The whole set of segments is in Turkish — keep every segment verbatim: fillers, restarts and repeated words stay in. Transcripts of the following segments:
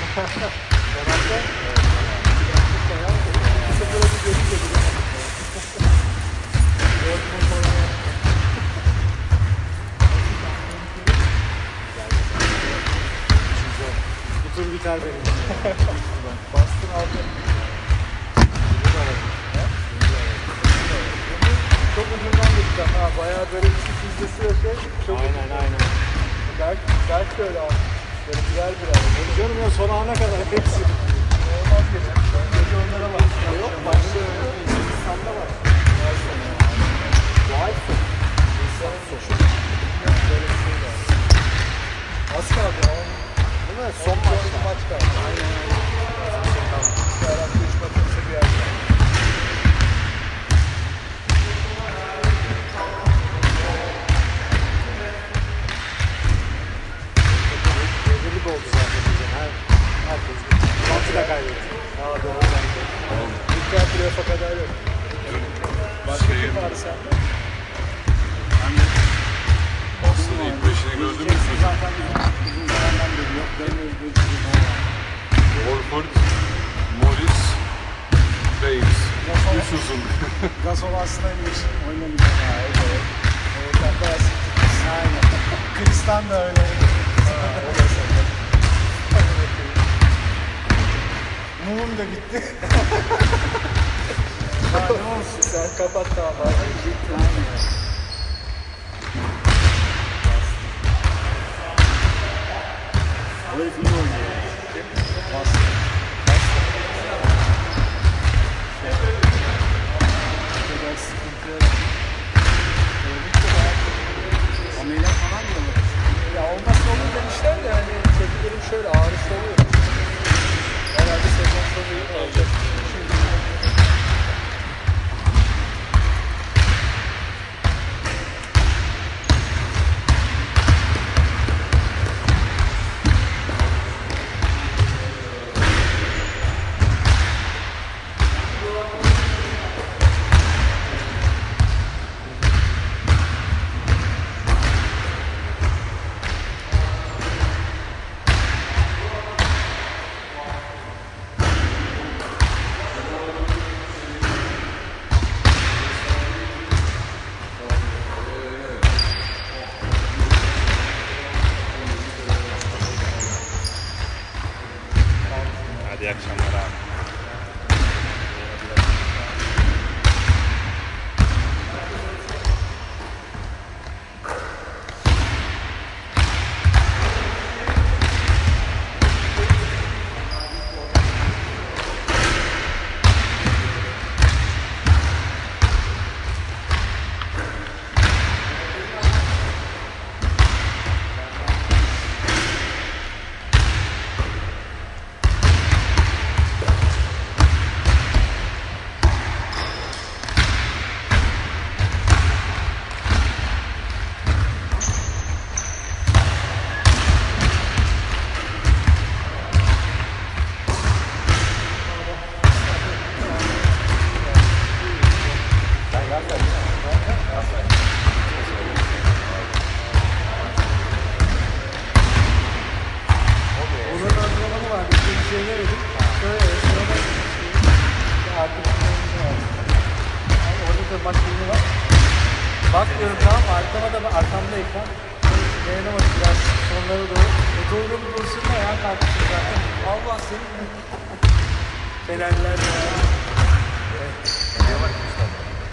Bu tur biter benim. Bastın aldı. Çok ucundan geçeceğim ha. Bayağı böyle bir sürprizlesi ve şey. Çok aynen ucundan. Aynen. Dert, dert şöyle abi. Böyle birer birer. Benim canım ya son ana kadar hepsi. Olmaz geçer. Gece onlara bak. Yok başta öyle. İnsan'da var. Doğal son. İnsan'ın son. Böyle bir şey var. Az kaldı ya. Değil mi? Son maç. maç kaldı. Aynen aynen. Herhalde üç maçımızda bir yer kaldı. Rezillik oldu zaten bizim. Her, herkes. Bantı da kaybetti. Aa doğru bence. İlk playoff'a kadar yok. Başka kim vardı sende? Ben de Boston'ın ilk beşini gördün mü? Zaten bizim zamandan beri yok. Horford, Morris, Baines. Üç uzun. Gasol aslında iyi oynamayacak. Ha evet. Evet ben bayağı sıktık. Aynen. Kristan da öyle. Mumum da bitti. Ha ne olsun sen kapat tamam. Bitti aynen. Böyle film oynuyor. Bastı. Bastı. Kadar sıkıntı. Ameliyat falan mı olur? Ya olmazsa olur demişler de hani tepkilerim şöyle ağrısı oluyor. Herhalde sezon sonu iyi olacak. Hadi iyi akşamlar abi. Bakmıyorum tamam mı? Arkama da arkamda ekran. Dayanamadım biraz sonlara doğru. E doğru bir pozisyonda ayağa kalkmışım zaten. Allah senin Fenerler ya. Evet. Nereye bakmışlar?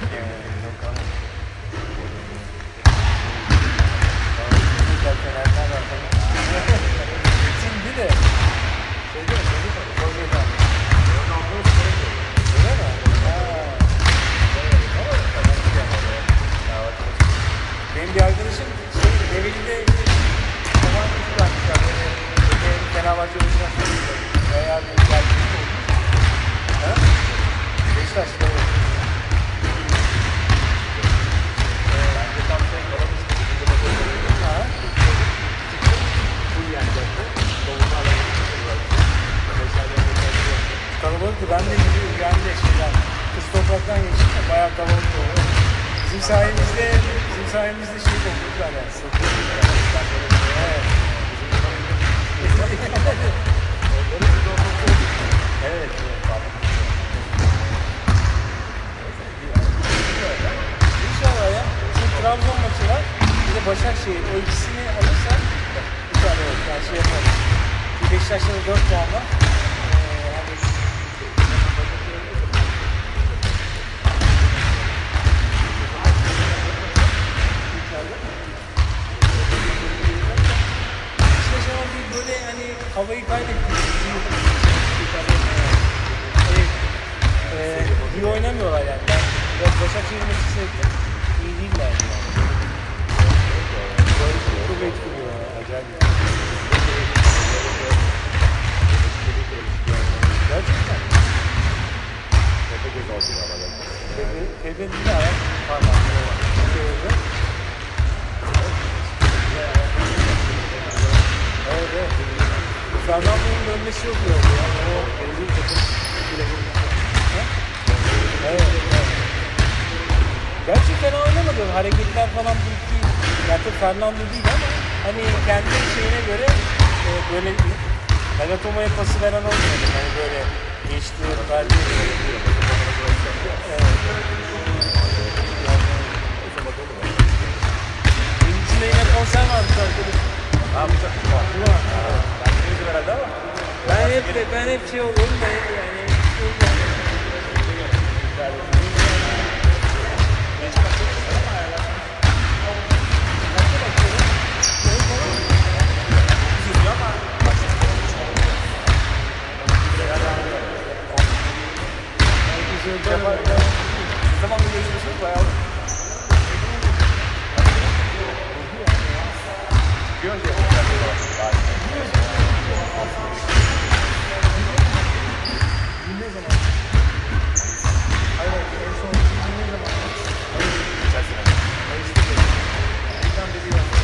Fenerler var. Şimdi de. Şeyde mi? Şeyde mi? Konya'da. Öyle mi? Benim bir arkadaşım şey, Develi'de zaman kuşu bırakmışlar. Böyle Fenerbahçe oluşuna söylüyor. Bayağı bir gelmişlik olmuş. Ha? Beşiktaş'ta olur. Bence tam şey kalamıştı. Ha? Bu yenecekti. Doğumlu alamıştı. Kalabalıktı. Ben de uyandı şeyden. Kız topraktan geçtim. Bayağı kalabalık oldu. Bizim sayemizde, bizim sayemizde şey olduklar yani. Evet. o ikisini alırsan bu kadar evet, yani şey yaparız. Beşiktaş'ta da dört puan var. Ee, hani Beşiktaş ama bir böyle hani havayı kaybetti. Evet. Ee, iyi oynamıyorlar yani. Ben biraz Başakşehir maçı sevdim. İyi değiller yani. Çok etkiliyor ya. Acayip. Gerçekten. Tepegöz aldı arada. Tebrik de ayak parmakları var. Evet evet. Fernando'nun dönmesi yok oldu ya. O belli takım bile evet, evet. Gerçi fena oynamadı. Hareketler falan büyük değil. Yani Fernando değil ama hani kendi şeyine göre e, böyle Nagatomo'ya pası veren olmuyordu. Hani böyle geçti, verdi. Evet. Benim içinde yine konser varmış arkadaşım. Ne yapacak? Değil mi? Ben bilmiyorum herhalde ama. Ben hep ben hep şey oluyorum da yani Ne zaman görüşmüşsünüz bayağı? Bir önce ne zaman? Hayır, en son ne zaman? geçen sene. Bizden beri yok.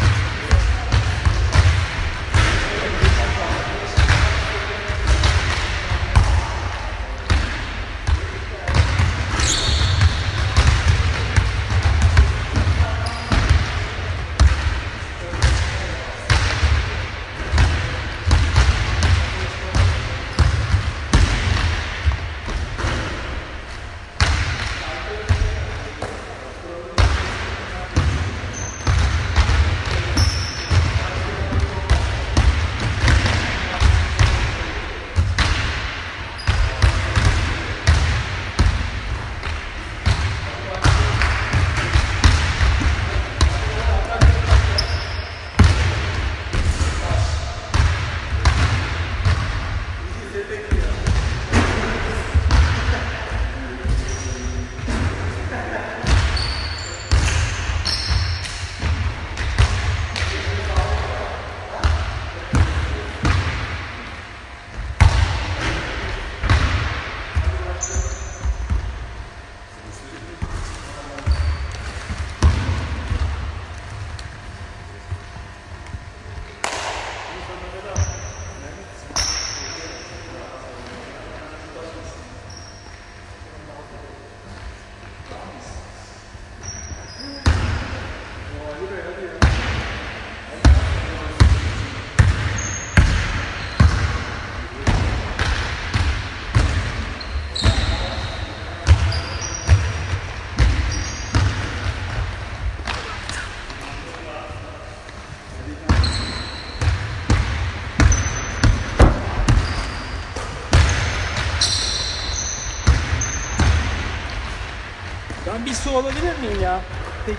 Ben bir su alabilir miyim ya? Peki.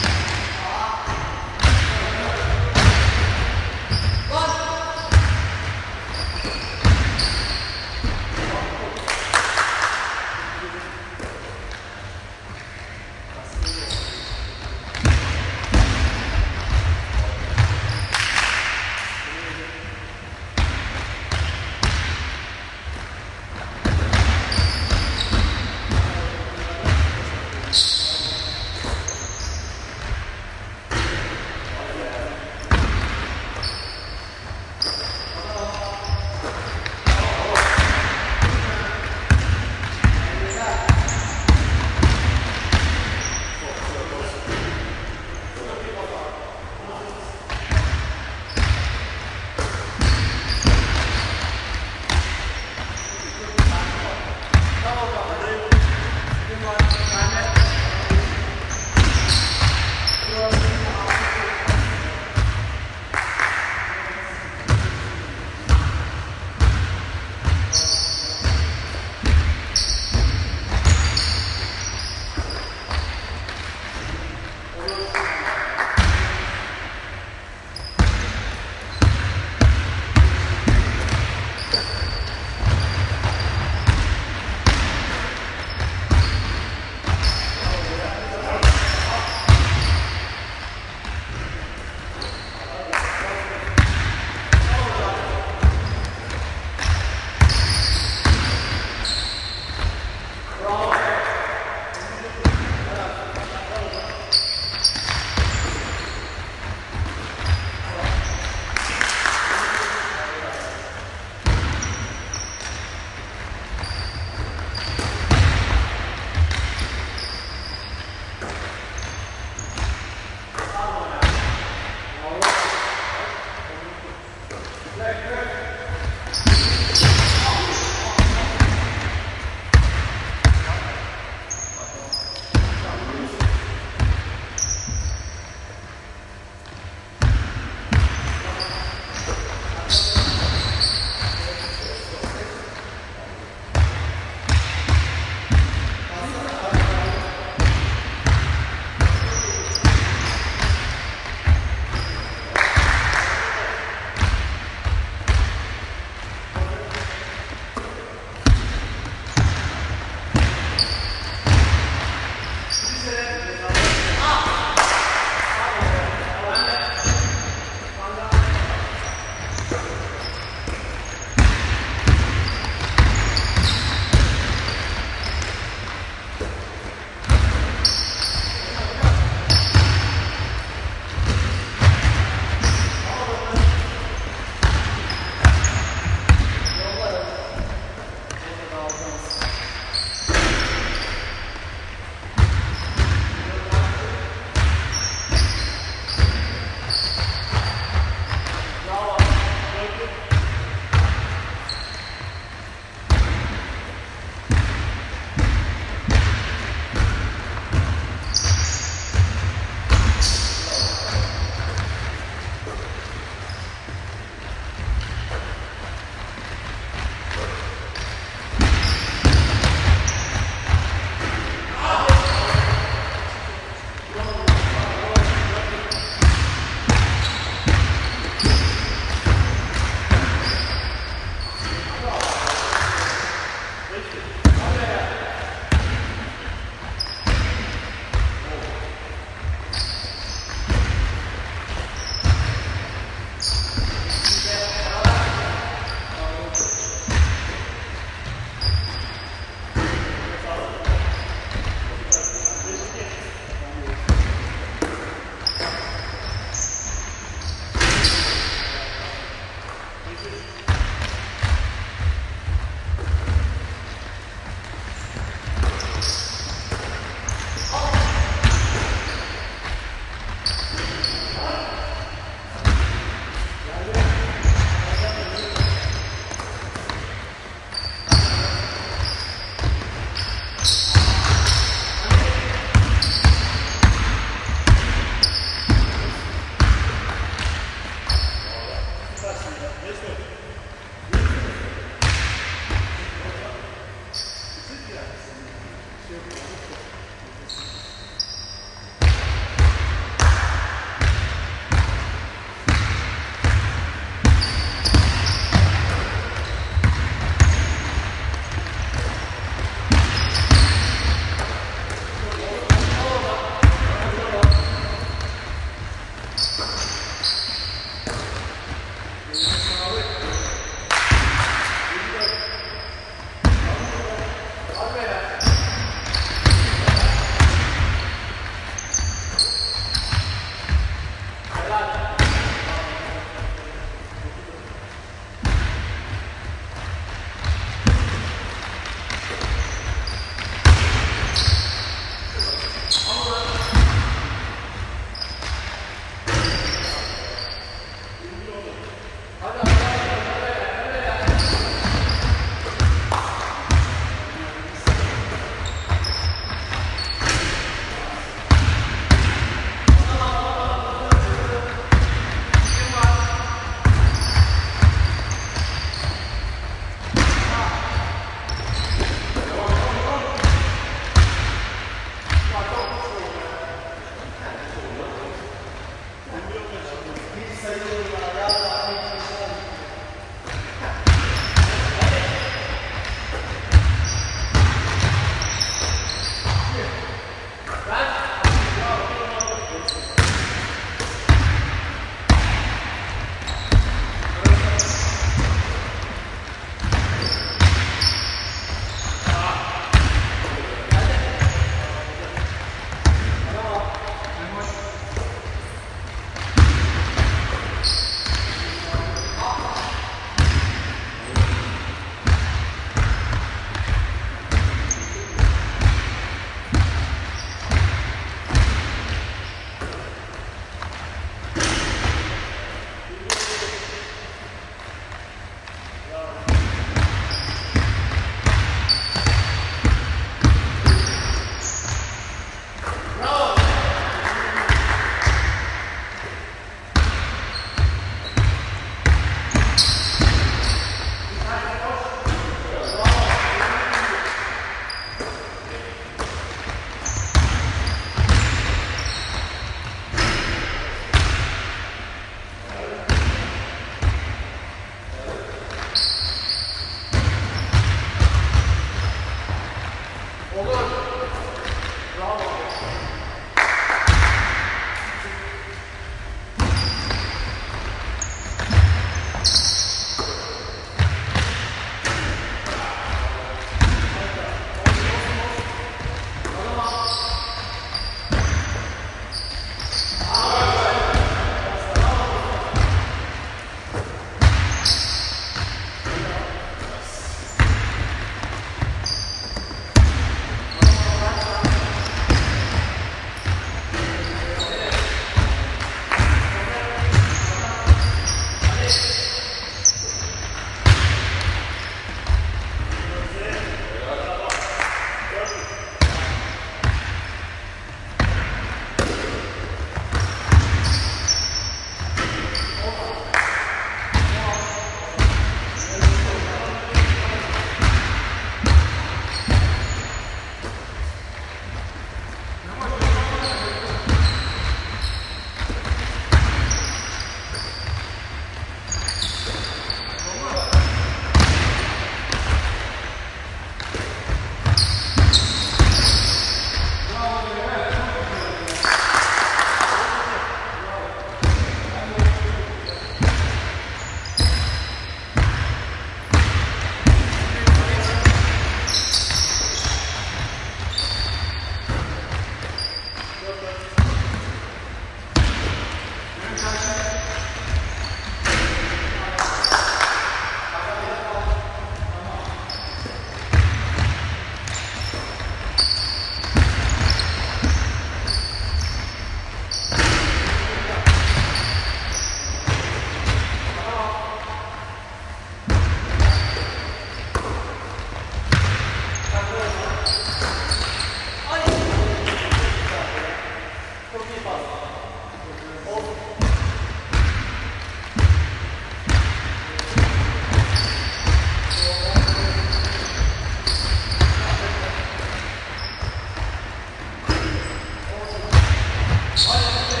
Hadi.